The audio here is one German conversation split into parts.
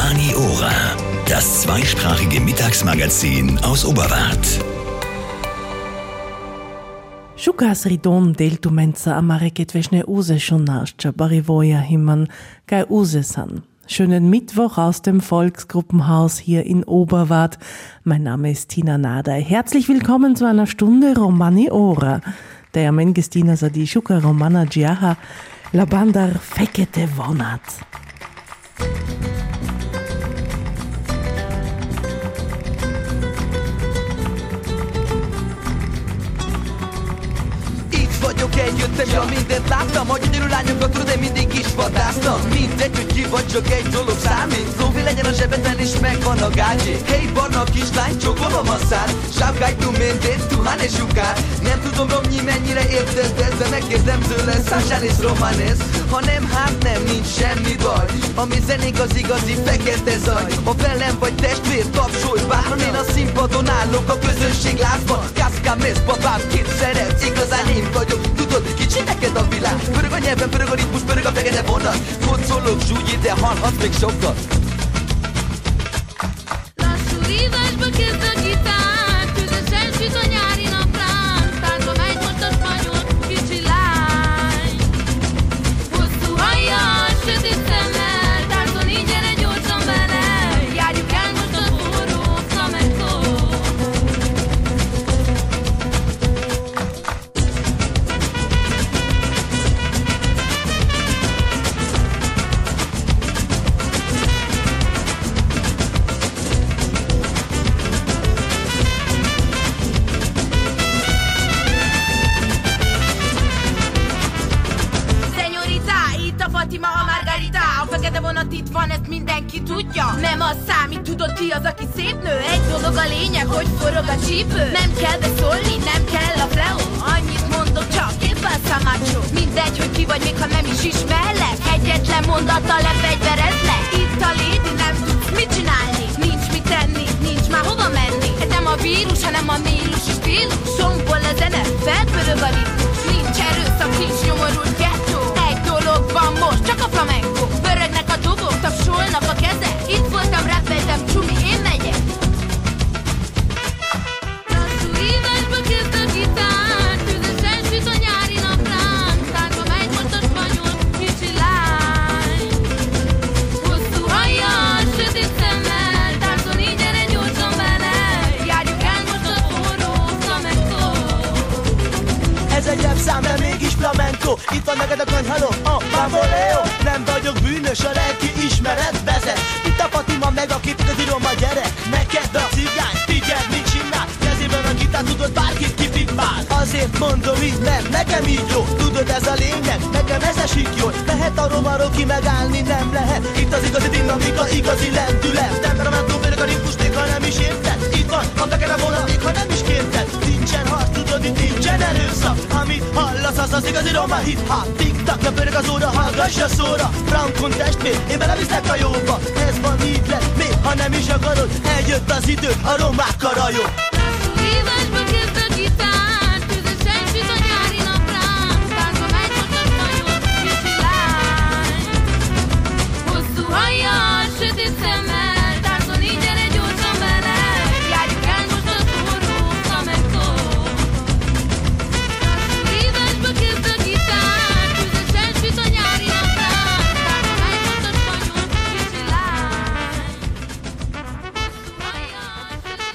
Romani Ora, das zweisprachige Mittagsmagazin aus Oberwart. Šukasri dom deltumenca amareket veschne use schon nascha barivoja himman gai use san. Schönen Mittwoch aus dem Volksgruppenhaus hier in Oberwart. Mein Name ist Tina Nadey. Herzlich willkommen zu einer Stunde Romani Ora. Der Mengestina Sadi Shuka Romana Giaha La Bandar Fekete Vonat. Vagyok, eljöttem, ja mindent láttam. A gyönyörű lányokat tudod, én mindig is vadásztam. Mindegy, hogy ki vagy, csak egy dolog számít. Lóvi legyen a zsebedben és megvan a gágyi. Hey, barna kislány, csókolom a szád. Sápkágy, tu mindent, tuhán és jukár. Nem tudom, Romnyi, mennyire érted ezt, de megkérdem tőle, Szásán és Romanes. Ha nem, hát nem, nincs semmi baj. Ami zenénk az igazi fekete zaj. Ha velem vagy testvér, tapsolj, báron én a színpadon állok a közönség lázban. Kászkám, mész, babám, kit szeret, igazán én vagyok. Tudod, kicsi neked a világ. Pörög a nyelven, pörög a ritmus, pörög a fekete vonat. Kocolok, zsúgyi, de hallhatsz még sokat. Lassú rívásba kezd a gitár, tüzesen süt a nyári naprán. Táncba megy most a spanyol kicsi lány. Hosszú hajjal, sötét szemmel, táncon így gyere gyorsan vele. Járjuk el most a forró flamencót. Itt van, ezt mindenki tudja. Nem az számít, tudod ki az, aki szép nő. Egy dolog a lényeg, hogy forog a csípő. Nem kell beszólni, nem kell a flow. Annyit mondok csak, éppen számácsó. Mindegy, hogy ki vagy, még ha nem is ismerlek. Egyetlen mondattal lefegyverezlek. Itt a lédi, nem tudsz mit csinálni. Nincs mit tenni, nincs már hova menni. Ez nem a vírus, hanem a mílusi stílus. Sombol a zene, felpörög a ritmus. Nincs erőszak, nincs nyomorult gettó. Egy dolog van most, csak a flamenco. Pörögnek a dobok, tapsolnak a kezek. Itt voltam, rappeltem, csumi, én megyek. Lassú rívásba kezd a gitár, tüzesen süt a nyári naprán. Táncba megy most a spanyol kicsi lány. Hosszú hajjal, sötét szemmel, táncon így gyere gyorsan vele. Járjuk el most a forró flamencót. Ez egy rap szám, de mégis flamenco. Itt van neked a kanyhaló, a bamboleo. Nem vagyok bűnös, a lelki ismeret vezet. Itt a Fatima meg a kép, igazi roma gyerek. Neked a cigány, figyeld mit csinál. Kezében a gitár, tudod bárkit kipipál. Azért mondom így, nem, nekem így jó. Tudod ez a lényeg, nekem ez esik jól. Lehet a romaroki megállni, nem lehet. Itt az igazi dinamika, igazi lendület. Temperamentum, félök a ritmus, még ha nem is érted. Itt van a fekete vonat, még ha nem is kérted. Nincsen harc, tudod, itt nincsen erőszak. Amit hallasz, az az igazi roma hit. Ha tik-tak, ne pörög az óra, hallgass a szóra. Frankon testvér, én vele viszlek a jóba. Ez van így lett, még ha nem is akarod. Eljött az idő, a romákkal jó. Lassú rívásba kezd a gitár, tüzesen süt a nyári naprán. Táncba megy most a spanyol kicsi lány. Hosszú hajjal, sötét szemmel, táncon így gyere gyorsan vele. Járjuk el most a forró flamencót. Lassú rívásba kezd a gitár, tüzesen süt a nyári naprán. Táncba megy most a spanyol kicsi lány. Hosszú hajjal, sötét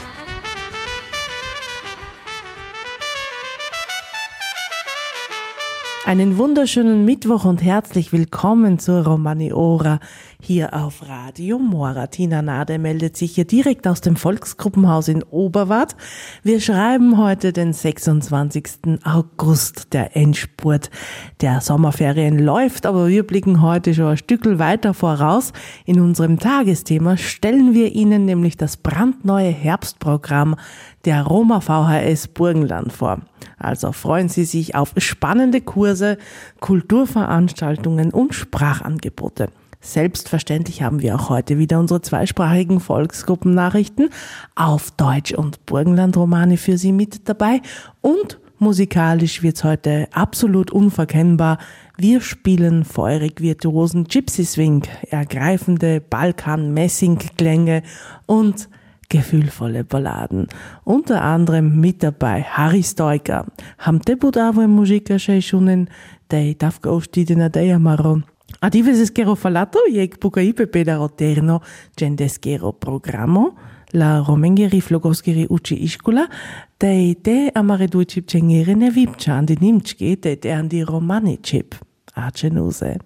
Einen wunderschönen Mittwoch und herzlich willkommen zur Romani Ora hier auf Radio Mora. Tina Nadey meldet sich hier direkt aus dem Volksgruppenhaus in Oberwart. Wir schreiben heute den 26. August. Der Endspurt der Sommerferien läuft, aber wir blicken heute schon ein Stückel weiter voraus. In unserem Tagesthema stellen wir Ihnen nämlich das brandneue Herbstprogramm der Roma VHS Burgenland vor. Also freuen Sie sich auf spannende Kurse, Kulturveranstaltungen und Sprachangebote. Selbstverständlich haben wir auch heute wieder unsere zweisprachigen Volksgruppennachrichten auf Deutsch und Burgenland-Romani für Sie mit dabei und Musikalisch wird's heute absolut unverkennbar. Wir spielen feurig virtuosen Gypsy Swing, ergreifende Balkan-Messing-Klänge und gefühlvolle Balladen. Unter anderem mit dabei Harry Stoica. Ham te budavo muzika še šunen, dej davka oštide na deja maro. A dives skero falato, jek puka IPP da roterno, gendeskero programo, la romengeri flogoskeri uči iškula, dej te amare dučip čengere ne vipča, andi nimčke, dej te andi romani čip. A čenuse.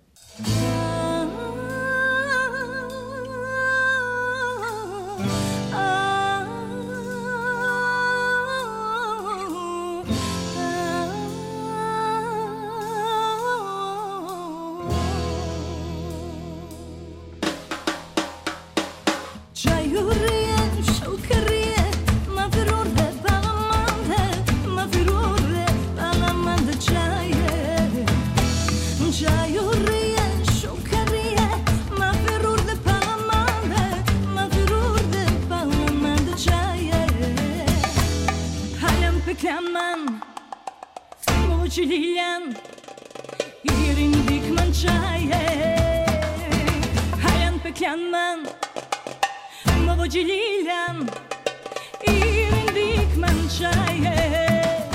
Lilian, irin dikman çaye, hayan peklanman, mavoci Lilian, irin dikman çaye.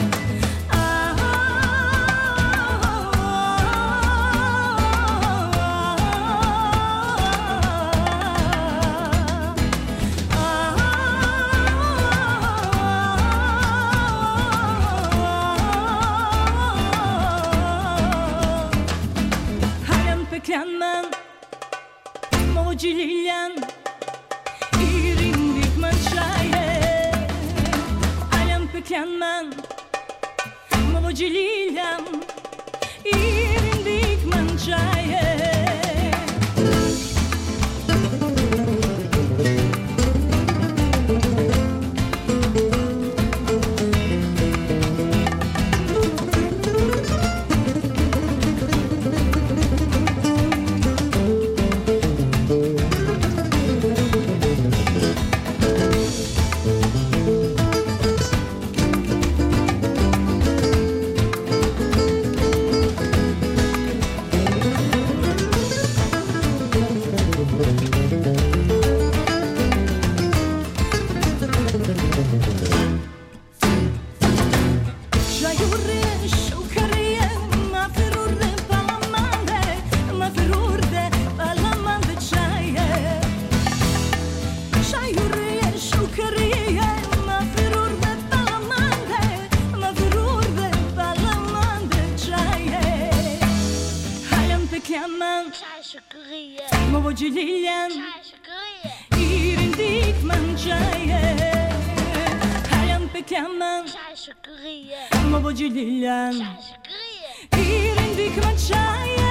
Beklenmen, mavoci Lilian, irin dikman çaye. Hayan beklenmen, mavoci Lilian, irin dikman çaye. Mavoci Lilian, irin dikman çaye. Hayan peklanman, mavoci Lilian, irin dikman çaye.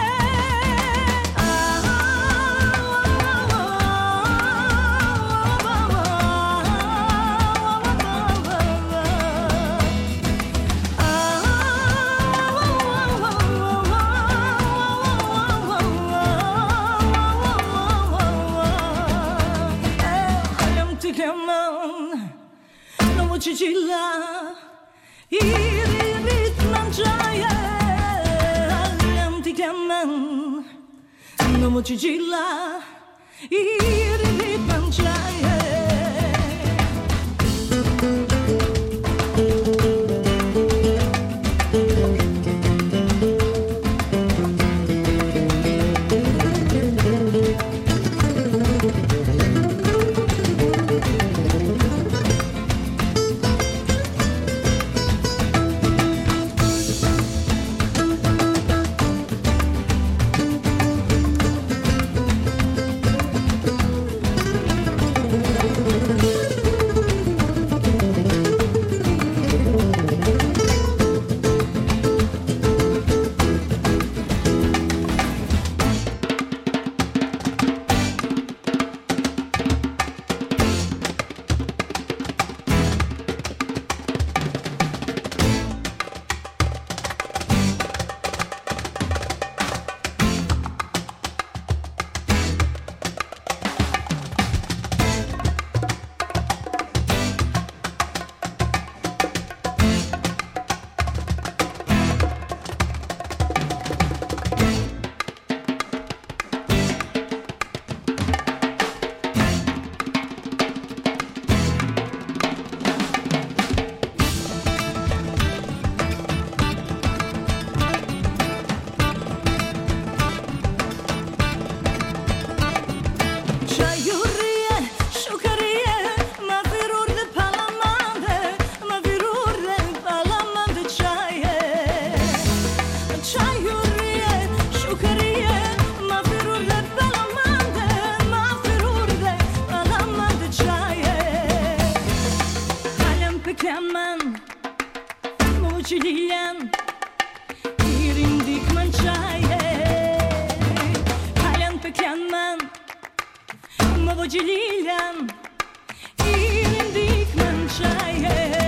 Cicilla, irin dikman çaye. Hayan peklanman, mavoci Cicilla, irin dikman çaye. Lilian, ma voce Lilian, irin dikmen çaye.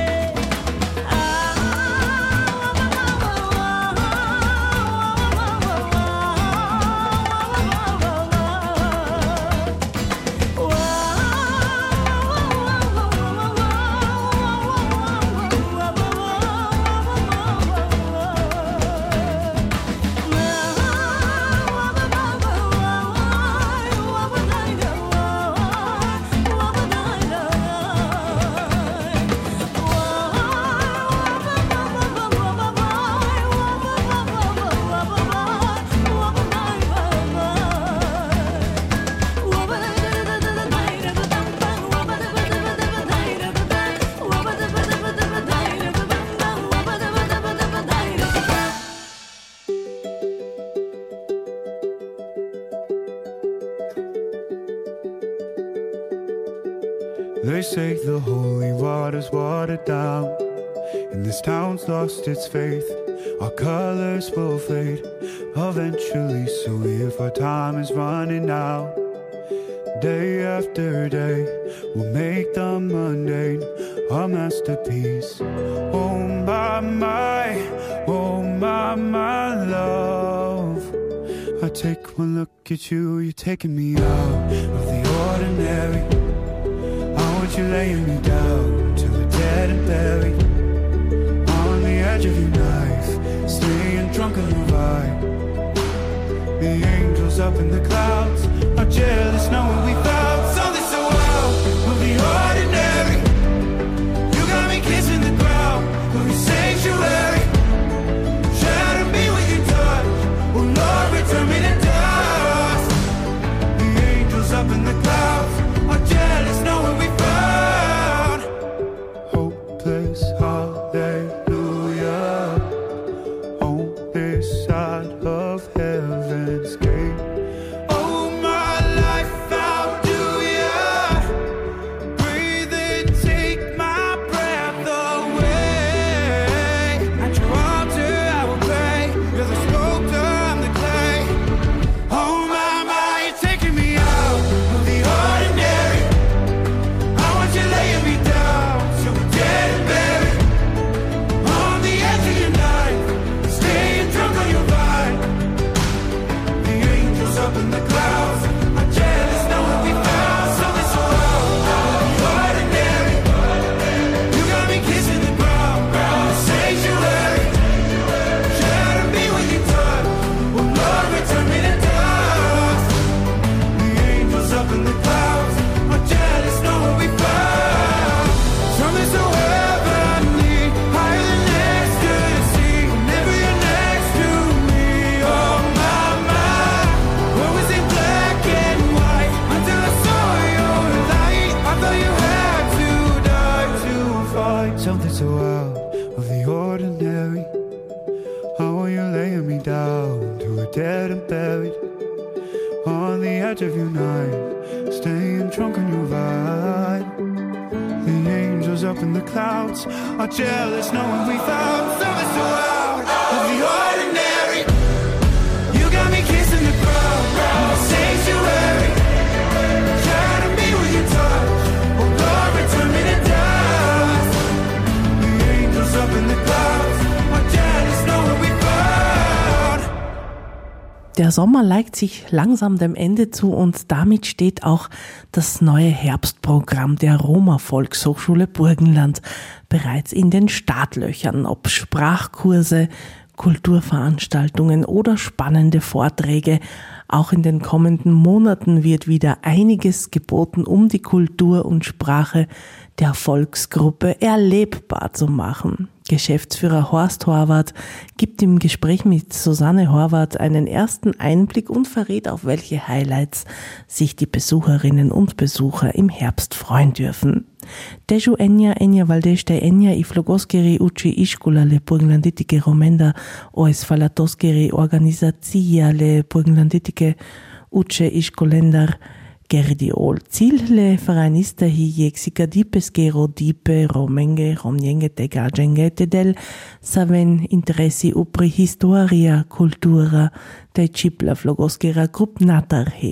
They say the holy water's watered down, and this town's lost its faith. Our colors will fade eventually, so if our time is running out, day after day, we'll make the mundane our masterpiece. Oh my, love, I take one look at you, you're taking me out of the ordinary. You laying me down till we're dead and buried on the edge of your knife, staying drunk on your vibe. The angels up in the clouds are jealous knowing we found something so wild of the ordinary. You got me kissing the ground of your sanctuary. Shatter me with your touch, oh Lord, return me to dust. The angels up in the clouds are jealous knowing we found hopeless hallelujah on this side of heaven's gate. Oh my life, how do ya breathe and take my breath away? At your altar I will pray, you're the sculptor, I'm the clay. Oh my, you're taking me out of the ordinary. I want you laying me down till we're dead and buried on the edge of your knife, staying drunk on your vine. The angels up in the clouds are jealous knowing we found something so wild, the ordinary. You got me kissing the ground, the sanctuary. Shatter me with your touch, oh Lord, return me to dust. The angels up in the clouds are jealous knowing we found something so heavenly, higher than ecstasy. Whenever you're next to me, oh my, what was in black and white until I saw your light? I thought you had to die to find something so out of the ordinary. How are you laying me down to a dead and buried on the edge of your night, staying drunk on your vibe. The angels up in the clouds are jealous knowing we found something so out of the ordinary. You got me kissing the ground, the sanctuary. Shatter me with your touch, oh Lord, return me to dust. The angels up in the clouds are jealous knowing we found. Der Sommer neigt sich langsam dem Ende zu und damit steht auch das neue Herbstprogramm der Roma-Volkshochschule Burgenland bereits in den Startlöchern. Ob Sprachkurse, Kulturveranstaltungen oder spannende Vorträge, auch in den kommenden Monaten wird wieder einiges geboten, um die Kultur und Sprache der Volksgruppe erlebbar zu machen. Geschäftsführer Horst Horvath gibt im Gespräch mit Susanne Horvath einen ersten Einblick und verrät, auf welche Highlights sich die Besucherinnen und Besucher im Herbst freuen dürfen. Težu Enja Valdešte Enja I Flogoskeri uči iškula le Burgenlanditike Romenda oes falatoskeri organizacija le Burgenlanditike uče iškolendar Gerdiol. Cilj le veranista hi jeksika dipeskero dipe romenge romjenge tegađenge tedel saven interesi upri historia kultura te čipla Flogoskera grup natarhe.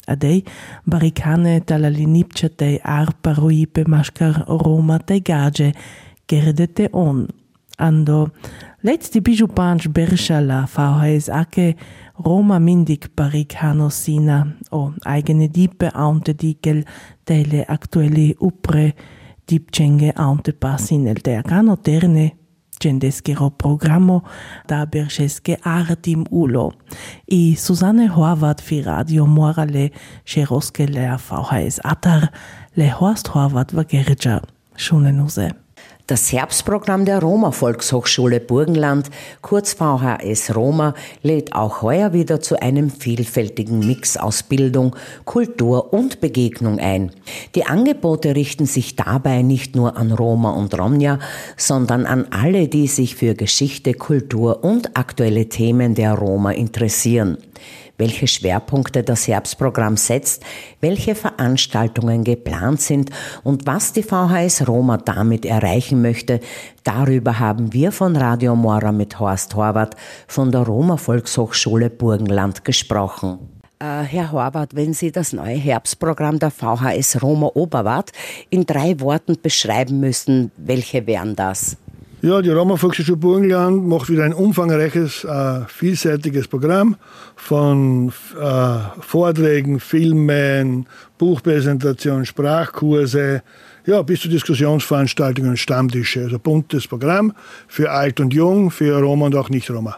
Adei baricane dalla linipcia dei arparoipe mascar Roma dei gage geredete on. Ando letzti bijupanch berscha la VHS ake Roma mindig baricano sina o eigene dipe aunte digel delle aktuelle upre dipcenge aunte passinel der gano terne gendeskero programmo da berscheske artim ulo. I Susanne Horvath fi Radio Morale Cheroske le VHS Atar le Horst Horvath Wagerja Schunenuse. Das Herbstprogramm der Roma-Volkshochschule Burgenland, kurz VHS Roma, lädt auch heuer wieder zu einem vielfältigen Mix aus Bildung, Kultur und Begegnung ein. Die Angebote richten sich dabei nicht nur an Roma und Romja, sondern an alle, die sich für Geschichte, Kultur und aktuelle Themen der Roma interessieren. Welche Schwerpunkte das Herbstprogramm setzt, welche Veranstaltungen geplant sind und was die VHS Roma damit erreichen möchte, darüber haben wir von Radio Mora mit Horst Horvath von der Roma-Volkshochschule Burgenland gesprochen. Herr Horvath, wenn Sie das neue Herbstprogramm der VHS Roma Oberwart in 3 Worten beschreiben müssen, welche wären das? Ja, die Roma-Volkshochschule Burgenland macht wieder ein umfangreiches, vielseitiges Programm von Vorträgen, Filmen, Buchpräsentationen, Sprachkurse, ja, bis zu Diskussionsveranstaltungen und Stammtische. Also buntes Programm für alt und jung, für Roma und auch Nicht-Roma.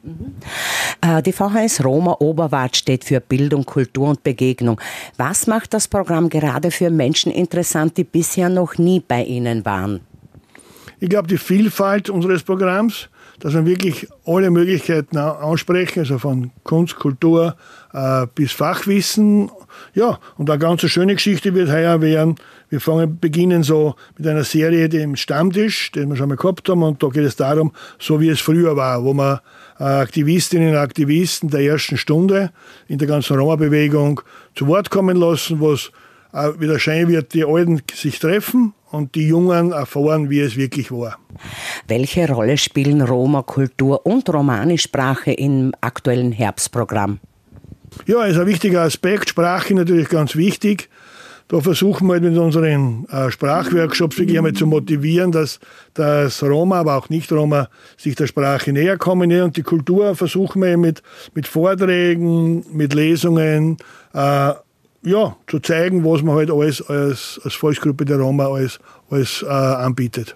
Die VHS Roma Oberwart steht für Bildung, Kultur und Begegnung. Was macht das Programm gerade für Menschen interessant, die bisher noch nie bei Ihnen waren? Ich glaube, die Vielfalt unseres Programms, dass wir wirklich alle Möglichkeiten ansprechen, also von Kunst, Kultur bis Fachwissen. Ja, und eine ganz schöne Geschichte wird heuer werden. Wir beginnen so mit einer Serie, dem Stammtisch, den wir schon mal gehabt haben. Und da geht es darum, so wie es früher war, wo man Aktivistinnen und Aktivisten der ersten Stunde in der ganzen Roma-Bewegung zu Wort kommen lassen, wo es wieder schön wird, die Alten sich treffen und die Jungen erfahren, wie es wirklich war. Welche Rolle spielen Roma-Kultur und Romani-Sprache im aktuellen Herbstprogramm? Ja, ist ein wichtiger Aspekt. Sprache natürlich ganz wichtig. Da versuchen wir halt mit unseren Sprachworkshops wirklich einmal zu motivieren, dass Roma, aber auch Nicht-Roma sich der Sprache näher kommen. Und die Kultur versuchen wir mit Vorträgen, mit Lesungen, zu zeigen, was man halt alles als Volksgruppe der Roma alles anbietet.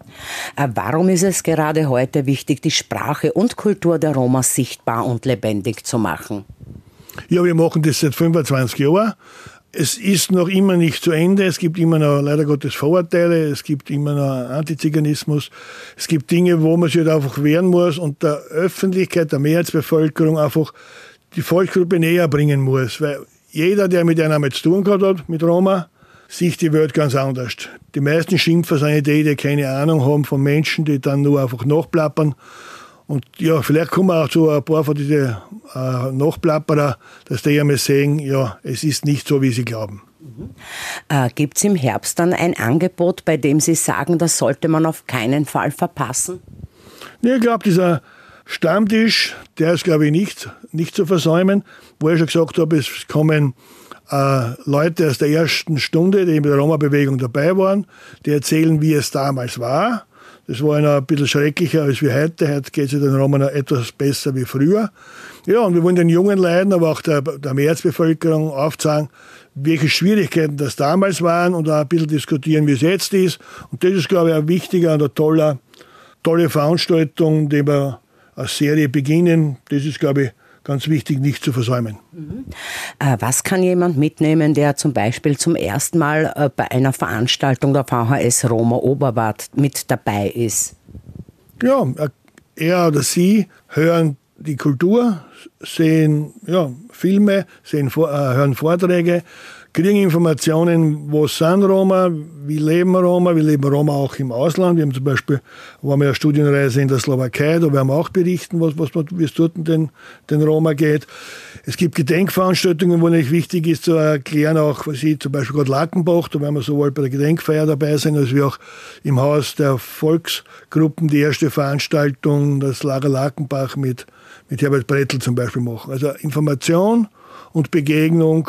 Warum ist es gerade heute wichtig, die Sprache und Kultur der Roma sichtbar und lebendig zu machen? Ja, wir machen das seit 25 Jahren. Es ist noch immer nicht zu Ende. Es gibt immer noch, leider Gottes, Vorurteile. Es gibt immer noch Antiziganismus. Es gibt Dinge, wo man sich halt einfach wehren muss und der Öffentlichkeit, der Mehrheitsbevölkerung einfach die Volksgruppe näher bringen muss. Weil jeder, der mit einer zu tun gehabt hat, mit Roma, sieht die Welt ganz anders. Die meisten Schimpfer sind die keine Ahnung haben von Menschen, die dann nur einfach nachplappern. Und ja, vielleicht kommen auch zu ein paar von diesen Nachplapperer, dass die einmal sehen, ja, es ist nicht so, wie sie glauben. Gibt es im Herbst dann ein Angebot, bei dem Sie sagen, das sollte man auf keinen Fall verpassen? Ja, ich glaube, dieser Stammtisch, der ist, glaube ich, nicht zu versäumen. Wo ich schon gesagt habe, es kommen Leute aus der ersten Stunde, die in der Roma-Bewegung dabei waren, die erzählen, wie es damals war. Das war noch ein bisschen schrecklicher als wie heute. Heute geht es den Roma noch etwas besser wie früher. Ja, und wir wollen den jungen Leuten, aber auch der Mehrheitsbevölkerung aufzeigen, welche Schwierigkeiten das damals waren und auch ein bisschen diskutieren, wie es jetzt ist. Und das ist, glaube ich, ein wichtiger und eine tolle Veranstaltung, die wir als Serie beginnen. Das ist, glaube ich, ganz wichtig, nicht zu versäumen. Was kann jemand mitnehmen, der zum Beispiel zum ersten Mal bei einer Veranstaltung der VHS Roma Oberwart mit dabei ist? Ja, er oder sie hören die Kultur, sehen Filme, hören Vorträge, kriegen Informationen, wo sind Roma, wie leben Roma auch im Ausland. Wir haben zum Beispiel, waren wir eine Studienreise in der Slowakei, da werden wir auch berichten, wie es dort den Roma geht. Es gibt Gedenkveranstaltungen, wo nicht wichtig ist zu erklären, auch was ich zum Beispiel gerade Lackenbach, da werden wir sowohl bei der Gedenkfeier dabei sein, als wie auch im Haus der Volksgruppen die erste Veranstaltung, das Lager Lackenbach mit Herbert Brettl zum Beispiel machen. Also Information und Begegnung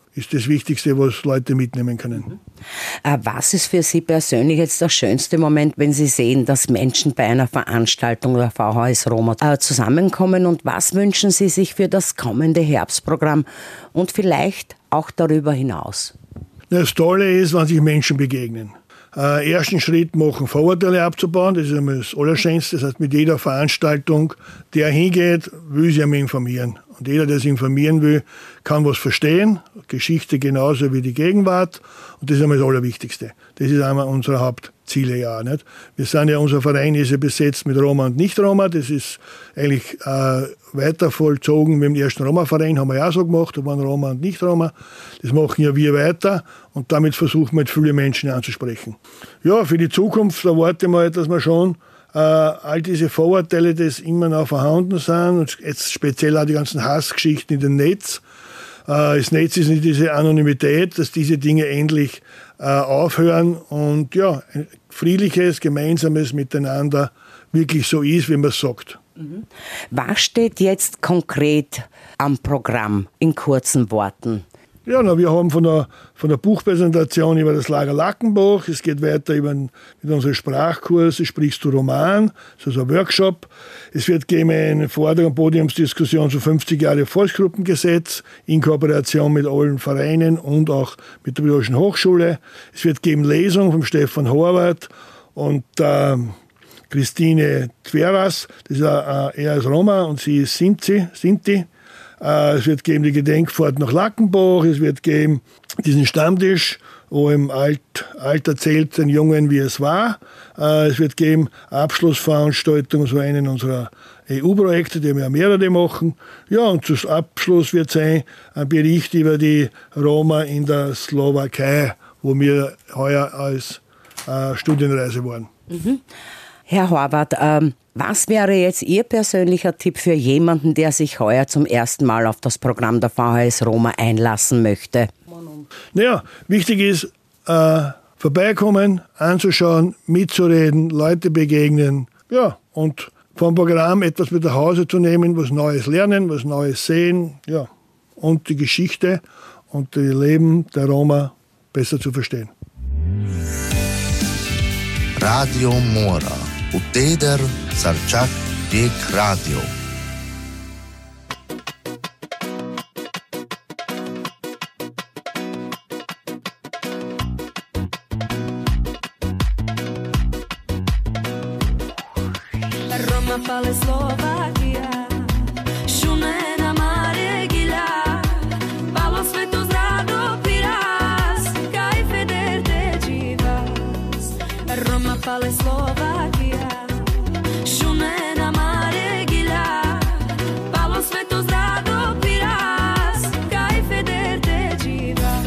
ist das Wichtigste, was Leute mitnehmen können. Was ist für Sie persönlich jetzt der schönste Moment, wenn Sie sehen, dass Menschen bei einer Veranstaltung der VHS Roma zusammenkommen, und was wünschen Sie sich für das kommende Herbstprogramm und vielleicht auch darüber hinaus? Das Tolle ist, wenn sich Menschen begegnen. Ersten Schritt machen, Vorurteile abzubauen, das ist einmal das Allerschönste. Das heißt, mit jeder Veranstaltung, der hingeht, will sich einmal informieren. Und jeder, der sich informieren will, kann was verstehen, Geschichte genauso wie die Gegenwart. Und das ist einmal das Allerwichtigste. Das ist einmal unsere Hauptziele, ja. Nicht? Wir sind ja, unser Verein ist ja besetzt mit Roma und Nicht-Roma. Das ist eigentlich weiter vollzogen mit dem ersten Roma-Verein, haben wir ja auch so gemacht, da waren Roma und Nicht-Roma. Das machen ja wir weiter und damit versuchen wir, viele Menschen anzusprechen. Ja, für die Zukunft erwarte ich mal, dass wir schon all diese Vorurteile, die immer noch vorhanden sind, und jetzt speziell auch die ganzen Hassgeschichten in dem Netz. Das Netz ist nicht diese Anonymität, dass diese Dinge endlich aufhören und ja, ein friedliches, gemeinsames Miteinander wirklich so ist, wie man es sagt. Was steht jetzt konkret am Programm in kurzen Worten? Ja, wir haben von der Buchpräsentation über das Lager Lackenbach, es geht weiter mit unseren Sprachkurse, sprichst du Roman, das ist ein Workshop. Es wird geben eine Vortrag- und Podiumsdiskussion zu 50 Jahre Volksgruppengesetz in Kooperation mit allen Vereinen und auch mit der Pädagogischen Hochschule. Es wird geben Lesung von Stefan Horvath und Christine Tveras, das ist er ist Roma und sie ist Sinti. Es wird geben die Gedenkfahrt nach Lackenbach, es wird geben diesen Stammtisch, wo im Alt erzählt den Jungen, wie es war. Es wird geben Abschlussveranstaltungen, so einen unserer EU-Projekte, die wir ja mehrere machen. Ja, und zum Abschluss wird sein ein Bericht über die Roma in der Slowakei, wo wir heuer als Studienreise waren. Herr Horvath, was wäre jetzt Ihr persönlicher Tipp für jemanden, der sich heuer zum ersten Mal auf das Programm der VHS Roma einlassen möchte? Naja, wichtig ist, vorbeikommen, anzuschauen, mitzureden, Leute begegnen, ja, und vom Programm etwas mit nach Hause zu nehmen, was Neues lernen, was Neues sehen, ja, und die Geschichte und das Leben der Roma besser zu verstehen. Radio Mora. Uteder Sarčak Vijek Radio. Roma pale Slovakia, šumena mare gila, palo sveto zrado piras, kaj feder te dživas. Roma pale Slovakia, šumena mare gila, palo sveto zrado piras, kaj feder te dživas.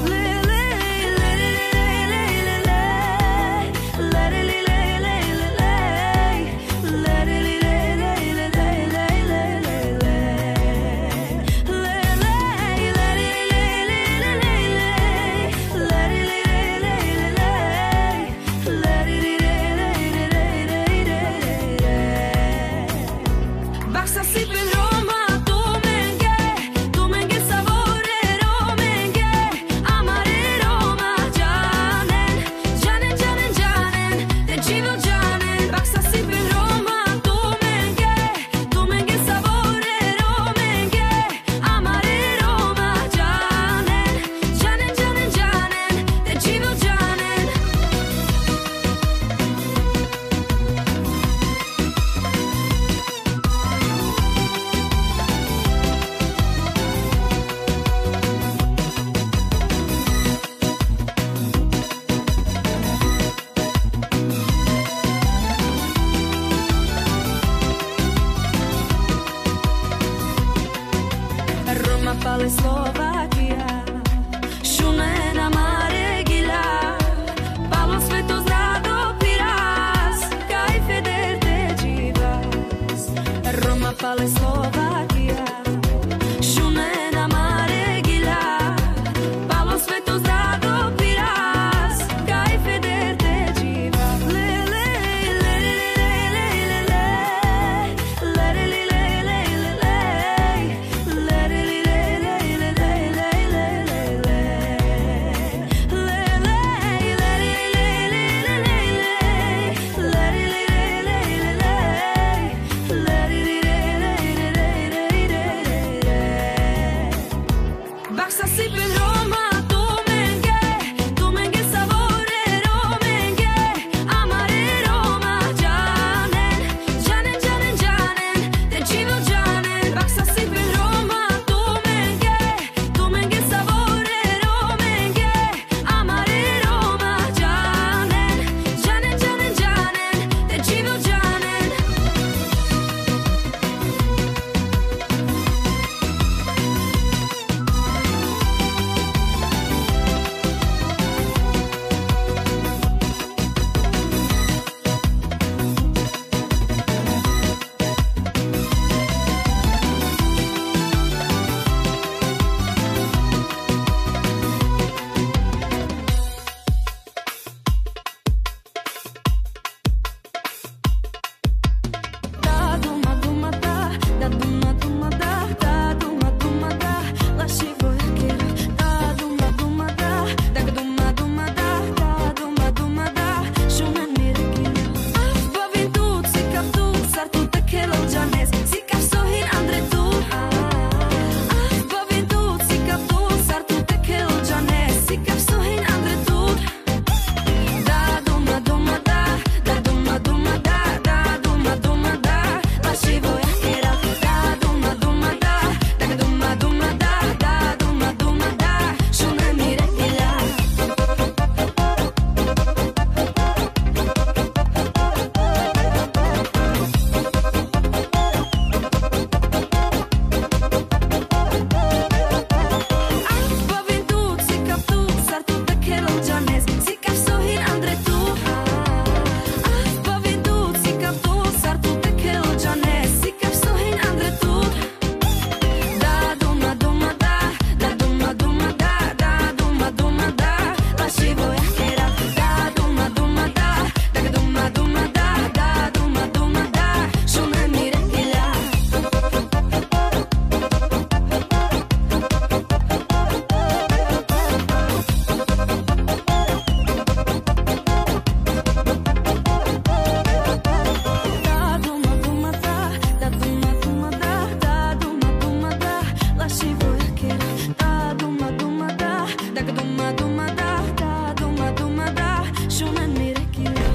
jak duma duma da duma duma da shunen mirekila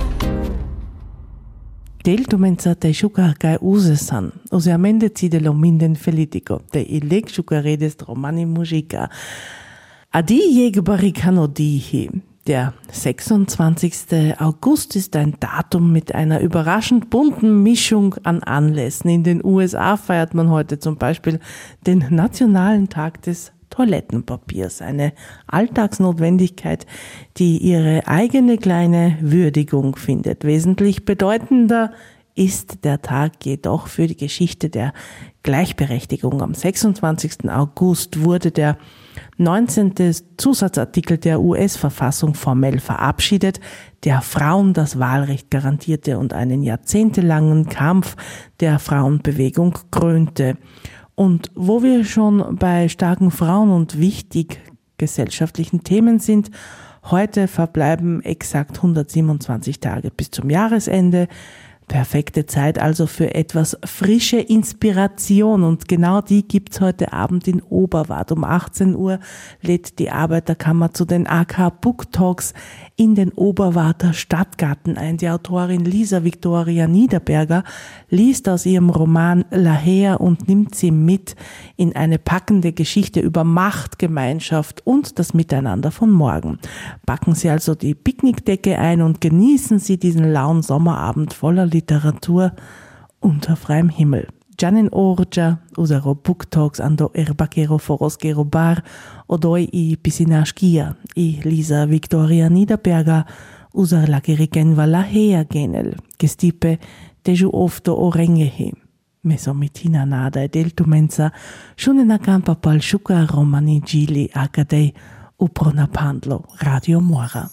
Del tumenza te shuka kai usesan usiamente cidelo minden felitico te ilek shuka redes romani musica adi jegebarikano dihi. Der 26. August ist ein Datum mit einer überraschend bunten Mischung an Anlässen. In den USA feiert man heute zum Beispiel den Nationalen Tag des Toilettenpapiers, eine Alltagsnotwendigkeit, die ihre eigene kleine Würdigung findet. Wesentlich bedeutender ist der Tag jedoch für die Geschichte der Gleichberechtigung. Am 26. August wurde der 19. Zusatzartikel der US-Verfassung formell verabschiedet, der Frauen das Wahlrecht garantierte und einen jahrzehntelangen Kampf der Frauenbewegung krönte. Und wo wir schon bei starken Frauen und wichtig gesellschaftlichen Themen sind, heute verbleiben exakt 127 Tage bis zum Jahresende. Perfekte Zeit also für etwas frische Inspiration und genau die gibt's heute Abend in Oberwart. Um 18 Uhr lädt die Arbeiterkammer zu den AK Book Talks in den Oberwarter Stadtgarten ein. Die Autorin Lisa Victoria Niederberger liest aus ihrem Roman Laher und nimmt sie mit in eine packende Geschichte über Macht, Gemeinschaft und das Miteinander von morgen. Packen Sie also die Picknickdecke ein und genießen Sie diesen lauen Sommerabend voller Literatur unter freiem Himmel. Janin Orja, usero Book Talks ando erbakero forosgero bar, odoi I pisinaškia, I Lisa Victoria Niederberger, usar lagerigen valahea genel, gestipe teju ofto orengehe. Mesomitina nada deltumenza, shunena campa pal shuka romani gili akadei, uprona pandlo, Radio Mora.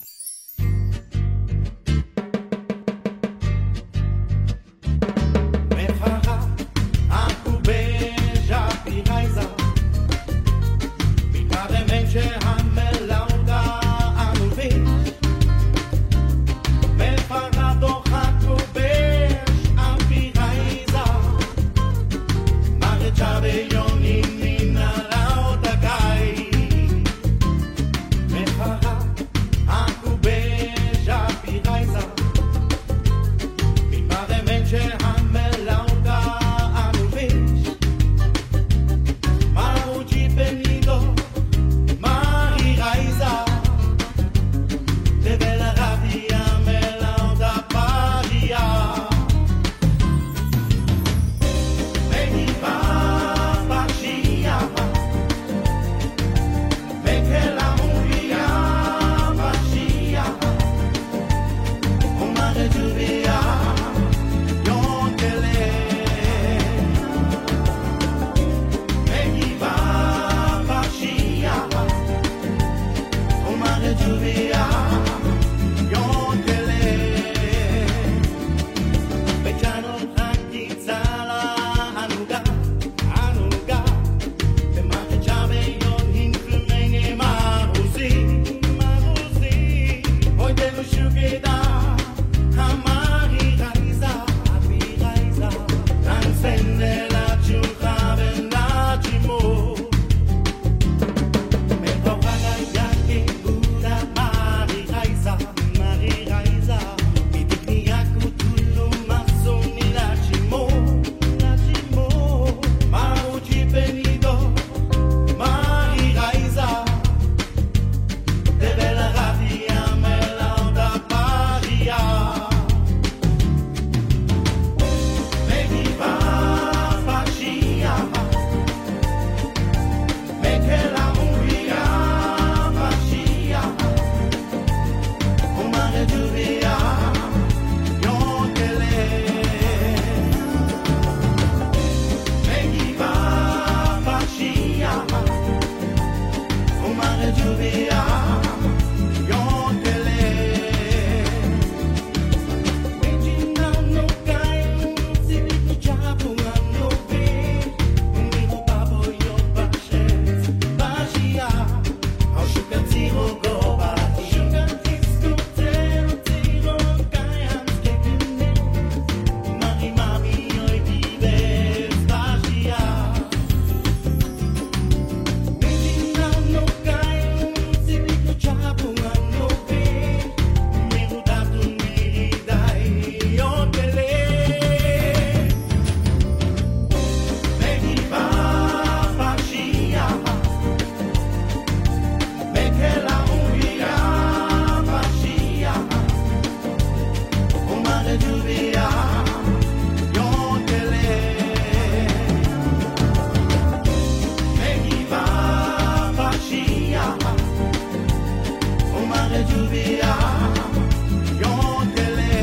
mare lluvia, yo te le.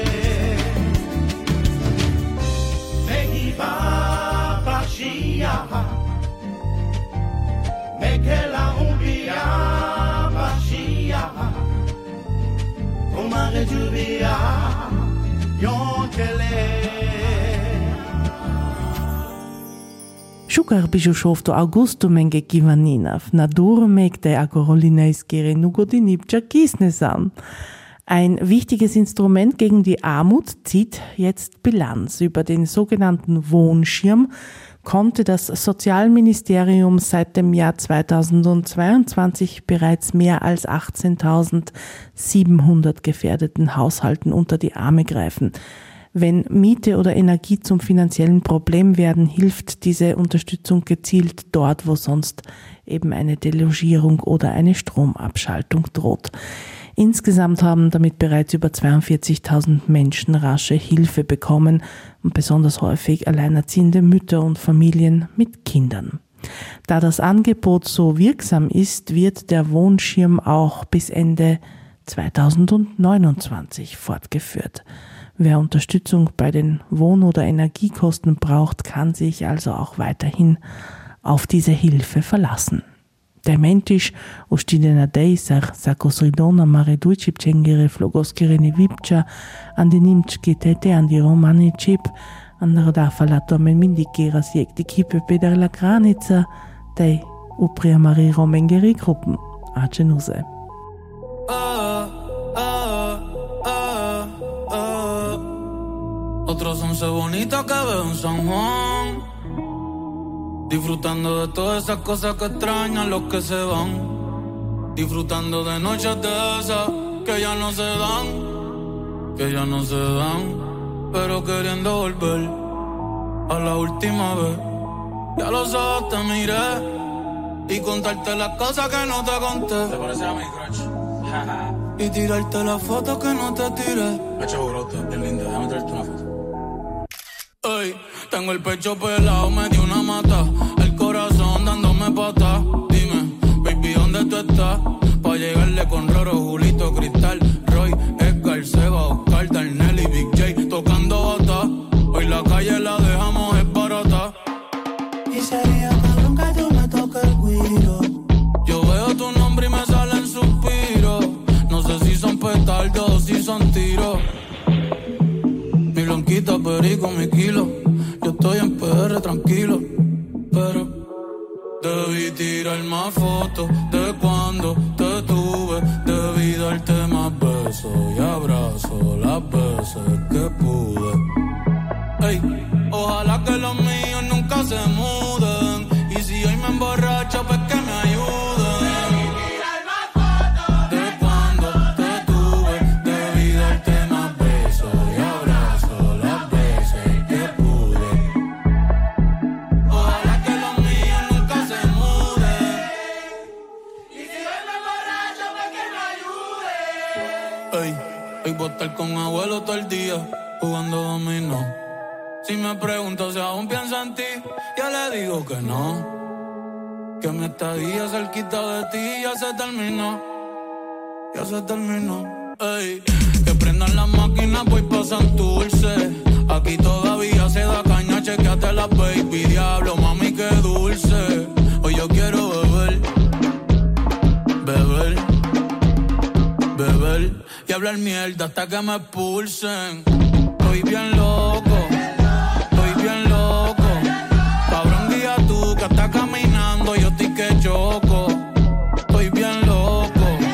Me iba pashia, me que la lluvia pashia, o mare lluvia, yo te le. Šukar Bižušov to Augustu menge Givaninav, na Durmegde Agorolinejskere Nugodinipča Kisnesan. Ein wichtiges Instrument gegen die Armut zieht jetzt Bilanz. Über den sogenannten Wohnschirm konnte das Sozialministerium seit dem Jahr 2022 bereits mehr als 18.700 gefährdeten Haushalten unter die Arme greifen. Wenn Miete oder Energie zum finanziellen Problem werden, hilft diese Unterstützung gezielt dort, wo sonst eben eine Delogierung oder eine Stromabschaltung droht. Insgesamt haben damit bereits über 42.000 Menschen rasche Hilfe bekommen und besonders häufig alleinerziehende Mütter und Familien mit Kindern. Da das Angebot so wirksam ist, wird der Wohnschirm auch bis Ende 2029 fortgeführt. Wer Unterstützung bei den Wohn- oder Energiekosten braucht, kann sich also auch weiterhin auf diese Hilfe verlassen. Der Mentisch ustidena dejsar sakosridona mare dujčipčengere flogoskireni vipča andi nimčki tete andi romani čip andar da falato men mindikera sjek di kipe peder la granica tej upria mari romengeri gruppen a genuse. Otros once bonitos que veo en San Juan, disfrutando de todas esas cosas que extrañan los que se van, disfrutando de noches de esas que ya no se dan, pero queriendo volver a la última vez. Ya los ojos te miré y contarte las cosas que no te conté. ¿Te parece a mi crush? Y tirarte las fotos que no te tiré. Hacho brote, bien linda, déjame traerte una foto. Ey, tengo el pecho pelado, me dio una mata, el corazón dándome patas. Dime, baby, ¿dónde tú estás? Pa' llegarle con Roro, Julito, Cristal, Roy, Edgar, Seba, Oscar, Darnell y Big J tocando bata. Hoy la calle la dejamos es barata. Y sería cabrón que tú me toques el guiro. Yo veo tu nombre y me salen suspiros. No sé si son petardos o si son tiros. Mi blanquita, perico, mi kilo. Yo estoy en PR tranquilo, pero debí tirar más fotos de cuando te tuve. Debí darte más besos y abrazos las veces que pude. Ey, ojalá que los míos nunca se muden. Y si hoy me emborracho, pues que me ayuden. Voy a estar con abuelo todo el día jugando dominó. Si me pregunto si aún pienso en ti, ya le digo que no. Que mi estadía cerquita de ti ya se terminó. Ey, que prendan las máquinas, voy pa' Santurce. Aquí todavía se da caña, chequeate la baby. Diablo, mami, qué dulce. Hoy yo quiero beber y hablar mierda hasta que me expulsen. Estoy bien loco. Cabrón, guía tú que estás caminando, yo estoy que choco. Estoy bien loco.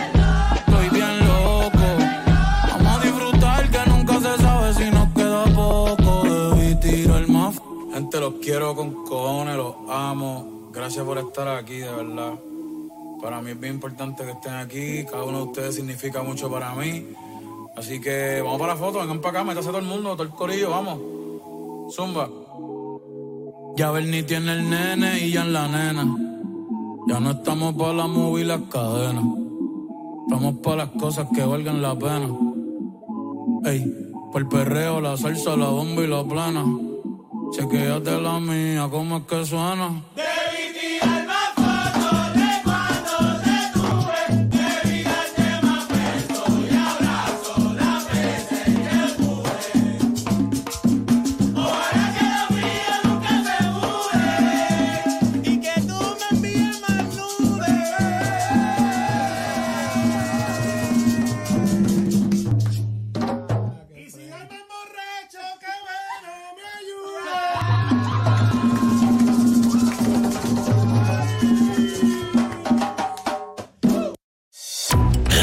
Vamos a disfrutar que nunca se sabe si nos queda poco. Debí tirar más. Gente, los quiero con cojones, los amo. Gracias por estar aquí, de verdad. Para mí es bien importante que estén aquí. Cada uno de ustedes significa mucho para mí. Así que vamos para la foto, vengan para acá, métase todo el mundo, todo el corillo, vamos. Zumba. Ya Bernie tiene el nene y ya en la nena. Ya no estamos para la movie y las cadenas. Estamos para las cosas que valgan la pena. Ey, por el perreo, la salsa, la bomba y la plana. Chequéate la mía, cómo es que suena. Debí tirar más fotos de cuando te tuve. Debí darte más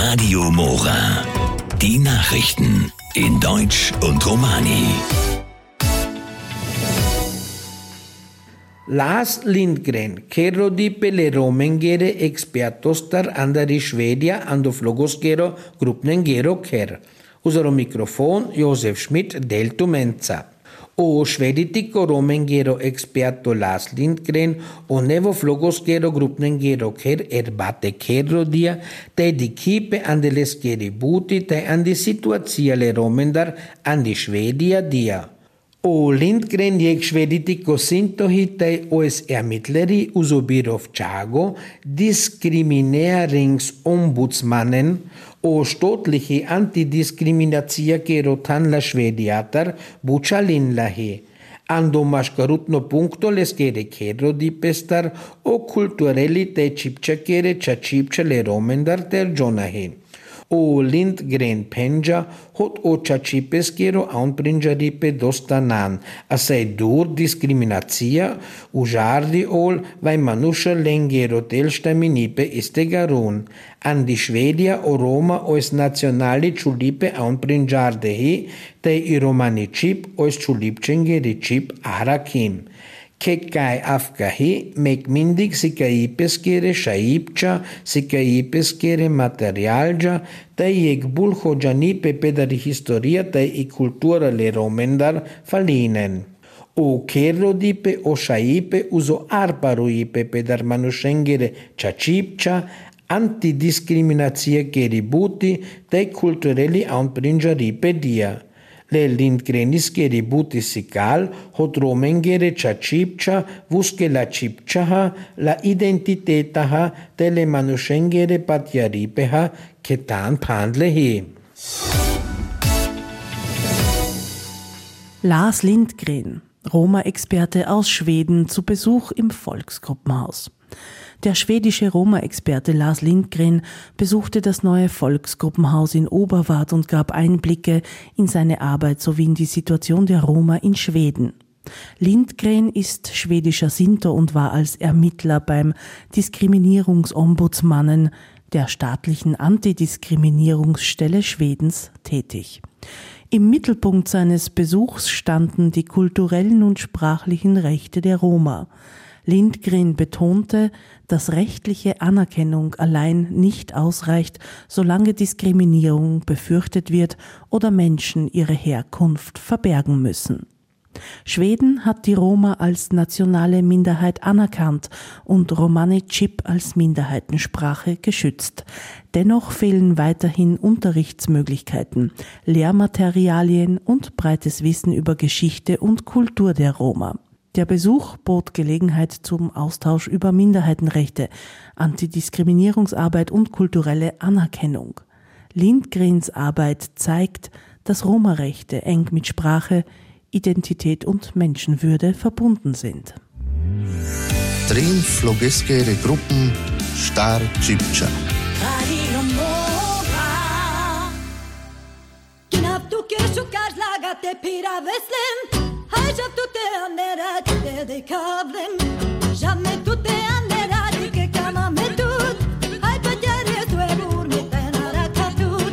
Radio Mora. Die Nachrichten in Deutsch und Romani. Lars Lindgren, Kerro di Peleromengere expertostar andari Schwedia ando flogosgero grupnengero ker. Usaro Mikrofon Josef Schmidt del Tumenza. O šveditico romengero experto Lars Lindgren o nevo flogosgero grupnengero ker erbate kerro dia te di kipe ande leskeri buti te andi situaziale romendar andi Schwedia dia. O Lindgren jeg šveditico sintohite os ermittleri usobirov Čago diskrimineringsombudsmannen o stotliche antidiskriminacija kerotan la švediatar bučalin lahe. Ando maškarutno punkto leskere kerro di pestar o kultureli te čipčakere čačipča le romendar ter jonahe. O Lindgren penja hot o čačipeskero aun prinjaripe dostanan, a sei dur diskriminacija u žardi ol vai manusha lengero telštaminipe istegarun. Andi Švedija o Roma ois nacionali čulipe aun prinjardehi, te i romani čip ois čulipčengeri čip arakim. Kekai afgahi mek mindig sikaipeskere shaipcha, sikaipeskere materialja, te jeg bulho janipe pedari historia te i kultura le romendar falinen. O kerro dipe o shaipe uso arparuipe pedar manushengere čačipcha, antidiskriminacija keributi te kultureli aun prinjaripe dia. Le Lindgreniskeri buti sikal, hot romengere čačipča, vuske la čipčaha, la identitetaha, te le manushengere patjaripeha, ketan pandlehi. Lars Lindgren, Roma-Experte aus Schweden, zu Besuch im Volksgruppenhaus. Der schwedische Roma-Experte Lars Lindgren besuchte das neue Volksgruppenhaus in Oberwart und gab Einblicke in seine Arbeit sowie in die Situation der Roma in Schweden. Lindgren ist schwedischer Sinto und war als Ermittler beim Diskriminierungsombudsmannen der staatlichen Antidiskriminierungsstelle Schwedens tätig. Im Mittelpunkt seines Besuchs standen die kulturellen und sprachlichen Rechte der Roma. Lindgren betonte, dass rechtliche Anerkennung allein nicht ausreicht, solange Diskriminierung befürchtet wird oder Menschen ihre Herkunft verbergen müssen. Schweden hat die Roma als nationale Minderheit anerkannt und Romani Chip als Minderheitensprache geschützt. Dennoch fehlen weiterhin Unterrichtsmöglichkeiten, Lehrmaterialien und breites Wissen über Geschichte und Kultur der Roma. Der Besuch bot Gelegenheit zum Austausch über Minderheitenrechte, Antidiskriminierungsarbeit und kulturelle Anerkennung. Lindgrens Arbeit zeigt, dass Roma-Rechte eng mit Sprache, Identität und Menschenwürde verbunden sind. Trin flogeskere Gruppen Star Čipča. Radio Mora. Knap tu keşukar lagate pira veslem. Hajab tu te anderat te de kablem. Jamais tu te anderat ke kama metut. Hai patjare tu ebur me tenara katut.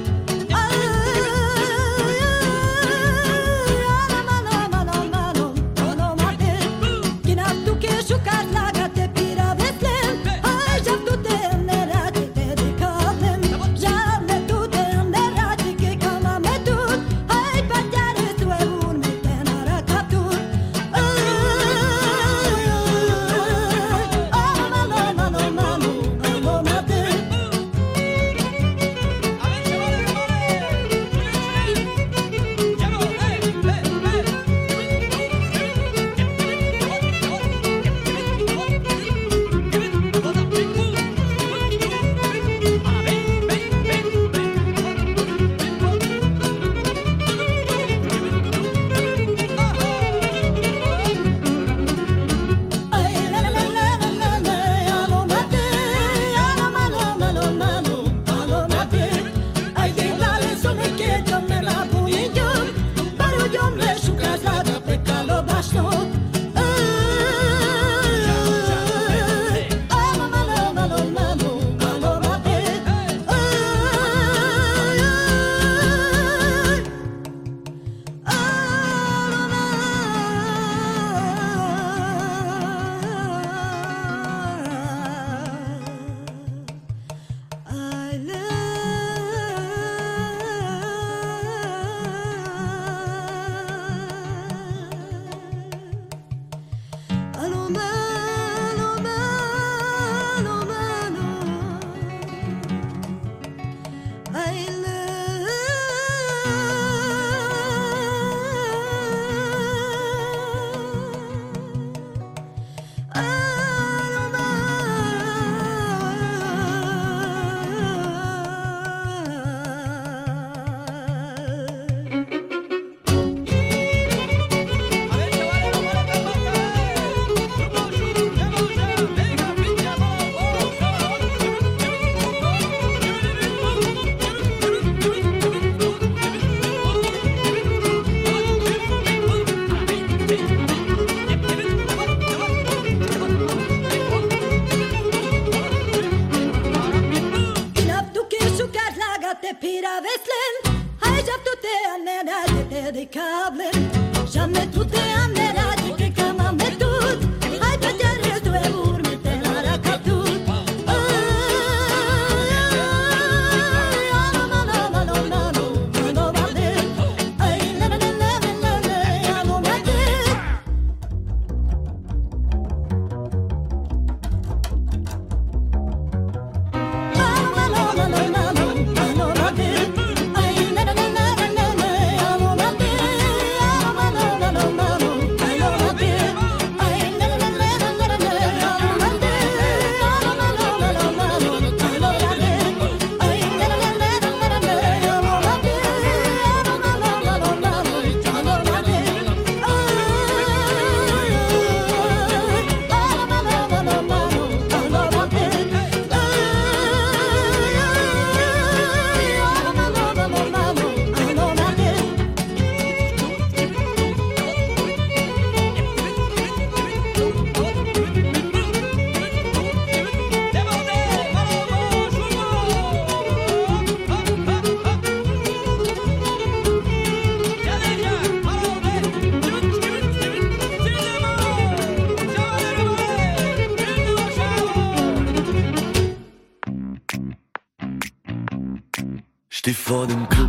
Steh vor dem Club,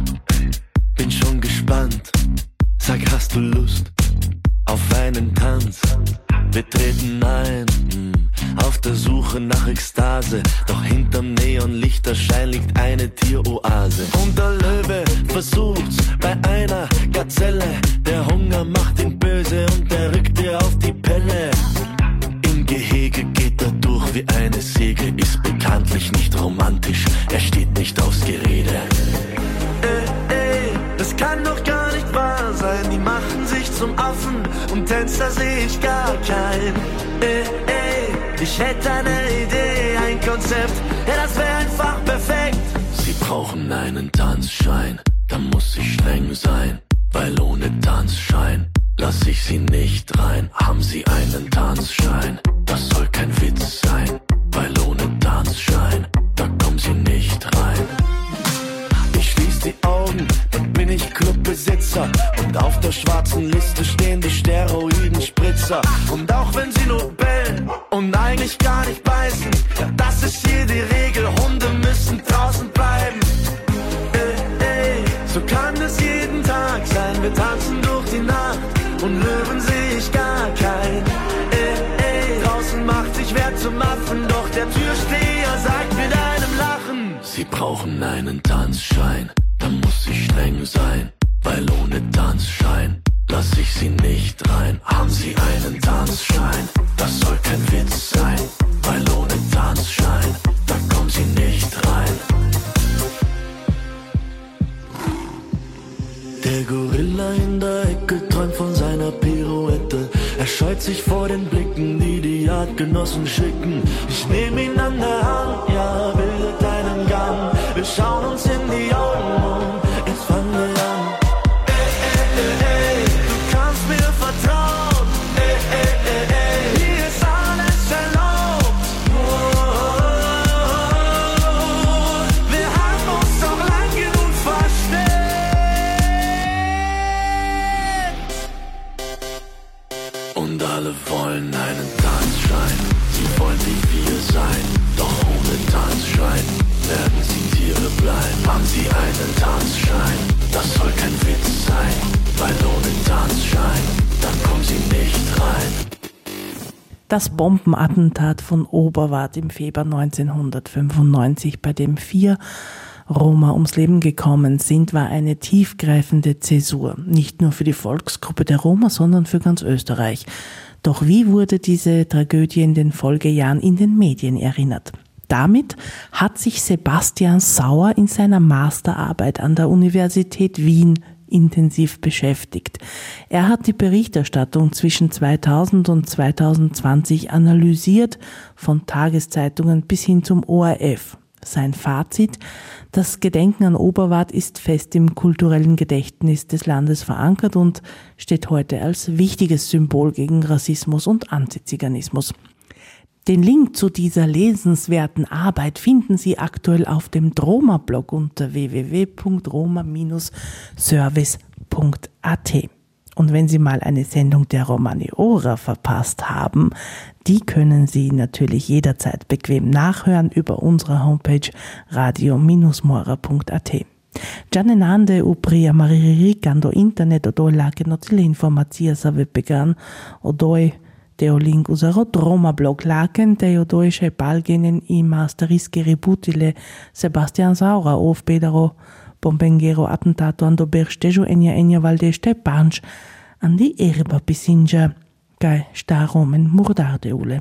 bin schon gespannt. Sag, hast du Lust auf einen Tanz? Wir treten ein, auf der Suche nach Ekstase. Doch hinterm Neonlichterschein liegt eine Tieroase. Und der Löwe versucht's bei einer Gazelle. Der Hunger macht ihn böse und der rückt dir auf die Pelle. Im Gehege geht er durch wie eine Säge, ist bekanntlich nicht romantisch, er steht nicht aufs Gerede. Das kann doch gar nicht wahr sein, die machen sich zum Affen und Tänzer seh ich gar kein. Ich hätte eine Idee, ein Konzept, ja das wär einfach perfekt. Sie brauchen einen Tanzschein, da muss ich streng sein, weil ohne Tanzschein lass ich sie nicht rein. Haben Sie einen Tanzschein? Das soll kein Witz sein, weil ohne Tanzschein, da kommen Sie nicht rein. Ich schließ die Augen, dann bin ich Clubbesitzer. Und auf der schwarzen Liste stehen die Steroidenspritzer. Und auch wenn sie nur bellen und eigentlich gar nicht beißen, ja das ist hier die Regel, Hunde müssen draußen bleiben. So kann es jeden Tag sein, wir tanzen durch die Nacht und Löwen seh ich gar kein. Draußen macht sich wer zum Affen, doch der Türsteher sagt mit einem Lachen: Sie brauchen einen Tanzschein, da muss ich streng sein, weil ohne Tanzschein lass ich sie nicht rein. Haben Sie einen Tanzschein? Das soll kein Witz sein, weil ohne Tanzschein, da kommen Sie nicht rein. Der Gorilla in der Ecke träumt von seiner Pirouette. Er scheut sich vor den Blicken, die die Jagdgenossen schicken. Ich nehm ihn an der Hand, ja, bildet einen Gang. Wir schauen uns in die Augen und jetzt fangen wir an. Du kannst mir vertrauen. Hier ist alles erlaubt. Wir haben uns doch lang genug versteckt. Und alle wollen einen Tanzschein. Sie wollen wie wir sein, doch ohne Tanzschein werden sie Tiere bleiben. Haben Sie einen Tanzschein? Das soll kein Witz sein, weil ohne Tanzschein, dann kommen Sie nicht rein. Das Bombenattentat von Oberwart im Februar 1995, bei dem 4 Roma ums Leben gekommen sind, war eine tiefgreifende Zäsur. Nicht nur für die Volksgruppe der Roma, sondern für ganz Österreich. Doch wie wurde diese Tragödie in den Folgejahren in den Medien erinnert? Damit hat sich Sebastian Sauer in seiner Masterarbeit an der Universität Wien intensiv beschäftigt. Er hat die Berichterstattung zwischen 2000 und 2020 analysiert, von Tageszeitungen bis hin zum ORF. Sein Fazit: Das Gedenken an Oberwart ist fest im kulturellen Gedächtnis des Landes verankert und steht heute als wichtiges Symbol gegen Rassismus und Antiziganismus. Den Link zu dieser lesenswerten Arbeit finden Sie aktuell auf dem Droma-Blog unter www.roma-service.at. Und wenn Sie mal eine Sendung der Romani-Ora verpasst haben, die können Sie natürlich jederzeit bequem nachhören über unsere Homepage radio-mora.at. Gianenande upria mariricando internet odoi lake notile informacija sa vepegan odoi Teo link usaro Droma blog laken teo doische palgenen I masteriske riputile Sebastian Saura of Pedro Bombengero attentato ando berstejo enya valde Stepansch an die erba pisinja kai staromen murdardeule.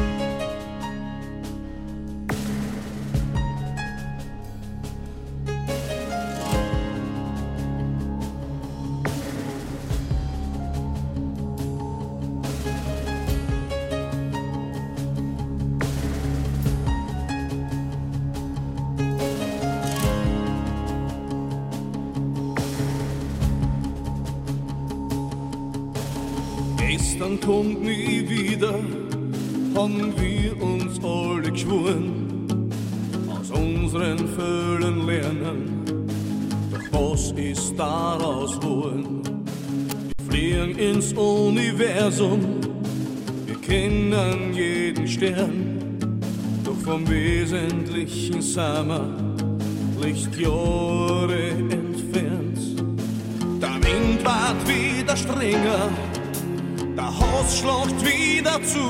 Gestern kommt nie wieder, haben wir uns alle geschworen, aus unseren Fällen lernen, doch was ist daraus geworden? Wir fliegen ins Universum, wir kennen jeden Stern, doch vom Wesentlichen sind wir Lichtjahre entfernt. Der Wind wird wieder strenger, der Haus schlagt wieder zu.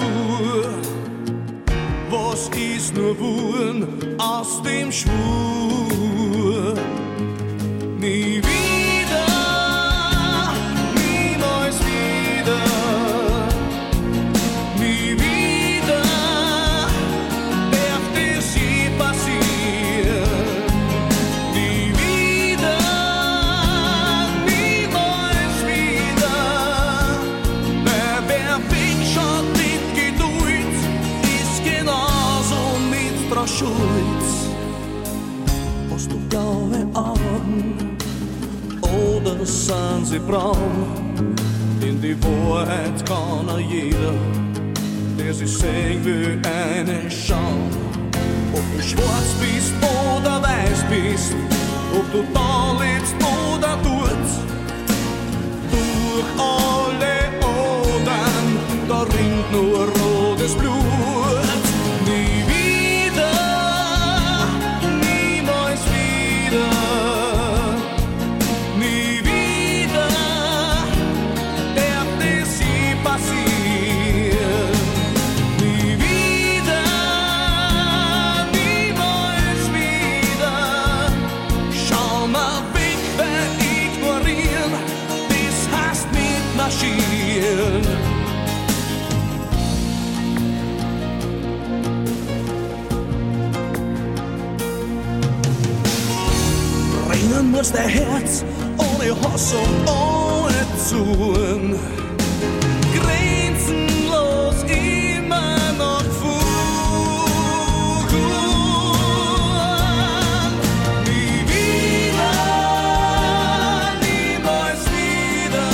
Was ist nur Wurn aus dem Schwur? Nie wieder, niemals wieder, nie wieder darf das je passieren. Nie wieder, niemals wieder. Wer wegschaut mit Geduld, ist genauso mit der Schuld. Hast du blaue Augen oder sind sie braun? In die Wahrheit kann jeder, der sie sehen will, eine schauen. Ob du schwarz bist oder weiß bist, ob du da lebst oder dort, durch alle Odern, da rinnt nur rotes Blut. Nie wieder, niemals wieder, nie wieder darf das je passieren. Nie wieder, niemals wieder. Schau mal weg, wer ignorieren, das heißt mitmarschieren. Brennen muss dein Herz ohne Hass und ohne Zorn. Grenzenlos immer noch fuhren. Nie wieder, niemals wieder,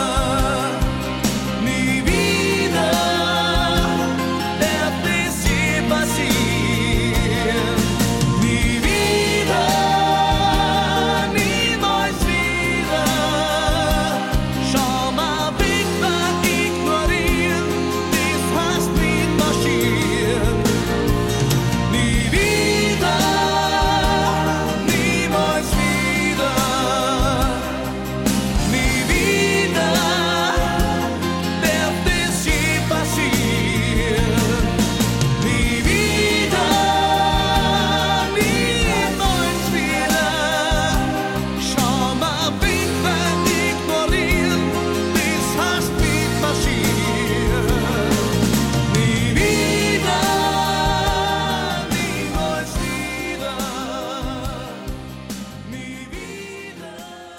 nie wieder darf das je passieren. Nie wieder, niemals wieder. Schau mal weg,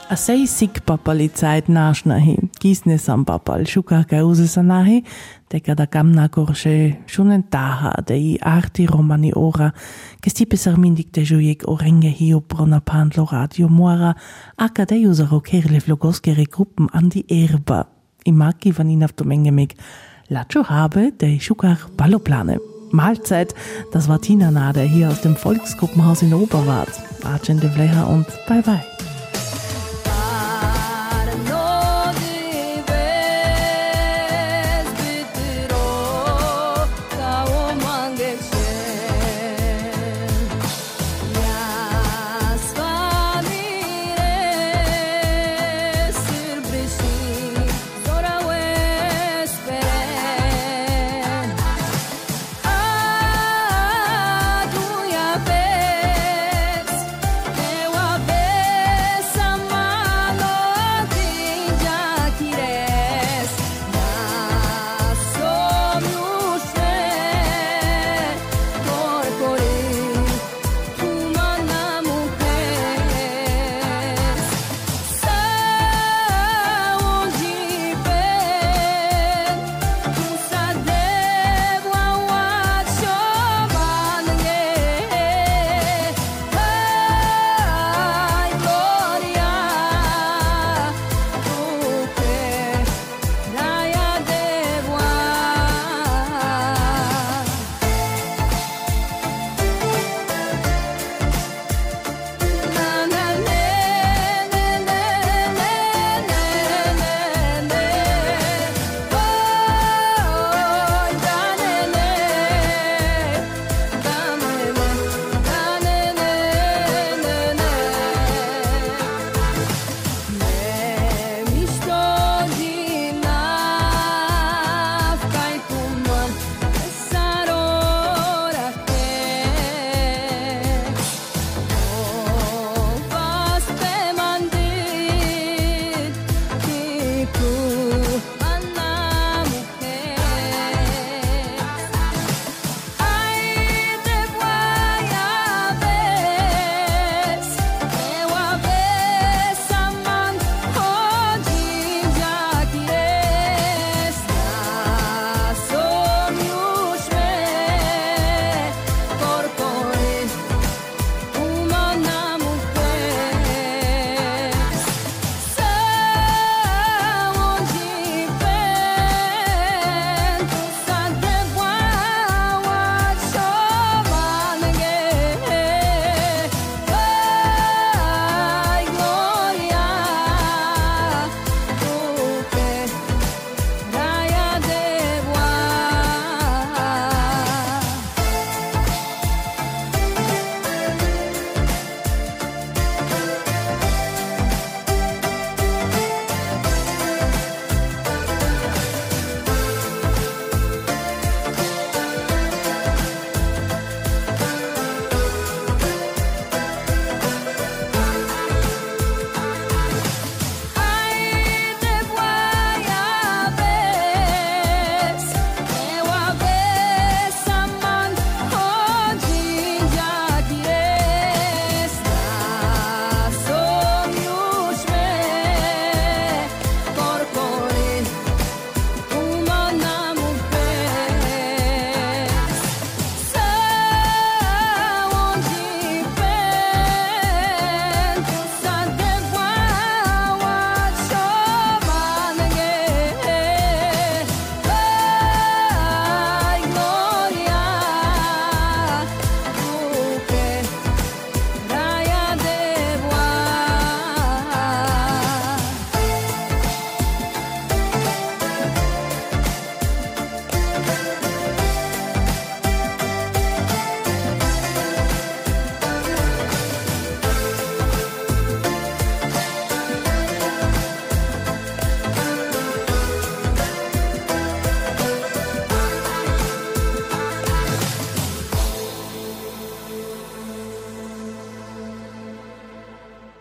A sei sig papali Zeit nášnahy, gísne sam papal, šukáka uze sa nahy, teka da kamna korše šunen taha, da I arti romani ora, ke stipe sarmindik te žujek orenge hio prona pandlo Radio Mora, aka da usero kerle vlogoskere gruppen an die erba. I maki van in auf dem Engemig, lacho habe, de šukar balloplane. Mahlzeit, das war Tina Nade hier aus dem Volksgruppenhaus in Oberwart. Argent de Vleha und bye bye.